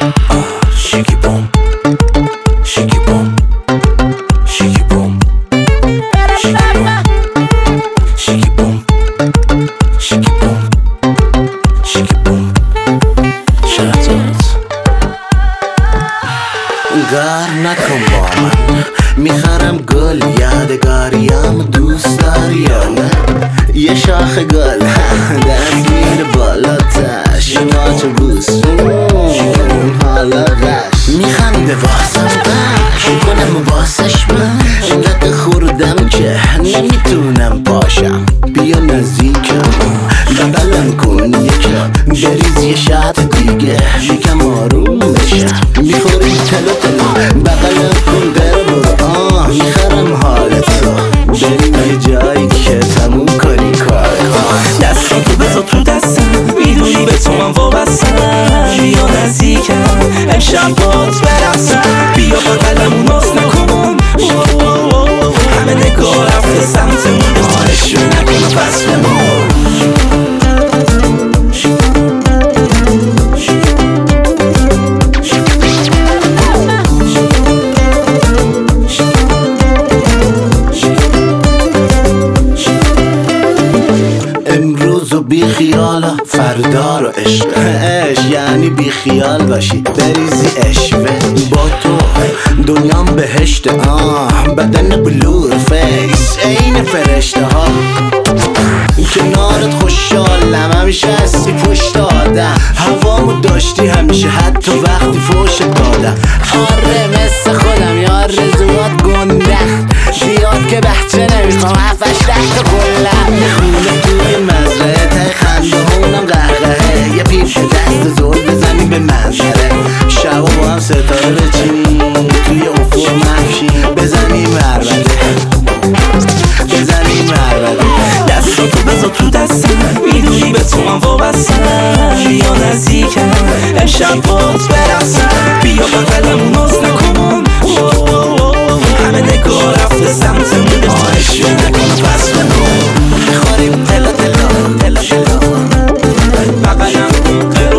Shake it boom, shake it boom, shake it boom, shake it boom, shake it boom, shake it boom, shake it boom. گار نکن با من، میخرم گل یادگاریم، دوست داری یا نه؟ یه شاخ گل دست میره بالاتش، ناچه بوس حالا غش میخنده واسم بش کنم واسش من اینقدر خوردم که نمیتونم پاشم. بیا نزدیکم بغلم کن یکم، بریز یه شات دیگه یکم آروم بشم. میخوری تلو تلو بغلم کن برو میخرم حالتو، بریم یه جایی که تموم کنی کار. دستاتو بذار تو دستم، میدونی به تو من وابستم. بیا نزدیکم امشب باز برقصم، بیا بغلمون ناز نکن. همه نگاه رفته سمتمون، آرشون نکن و پس بمون. امروز و بی خیالا فردا رو عشق یعنی بی خیال باشی بریزی اشوه. با تو دنیام بهشت بدن بلور فیس این فرشته ها، کنارت خوشحالم همیشه هستی پشت آدم. هوامو داشتی همیشه حتی وقتی فوشت دادم. آره مثل خودم یا رزوات گنده زیاد که بچه نمیخوام هفتش دست کلم. خونه توی مزرعه تای خنده هونم قهقهه، یه پیپ دست زور بزنیم به منظره. شبا با هم ستاره بچینیم توی افق محشیم، بزنیم مربده بزنیم مربده. دستاتو بذار تو دستم، میدونی به تو من وابستم. بیا نزدیکم امشب باز برقصم، بیا بغلمون ناز نکن. همه نگاه رفته سمتمون، آرشون نکن و پس بمون. میخوریم تلا تلا تلا تلا بغلم کن برو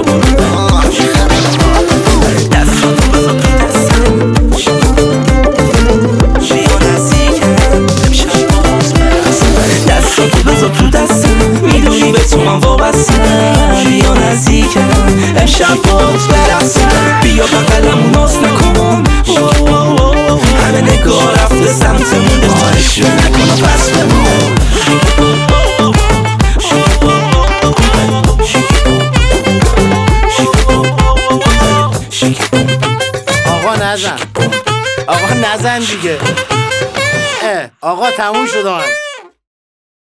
دستاتو بذار تو دستم، بیا نزدیکم امشب باز برقصم. دستاتو بذار تو دستم، میدونی به تو من وابستم. بیا نزدیکم امشب باز برقصم، بیا بغلمون ناز نکن. همه نگاه رفته سمتمون، آرشون نکن و پس بمون. آقا نزن، آقا نزن دیگه. آقا تموم شد آهنگ.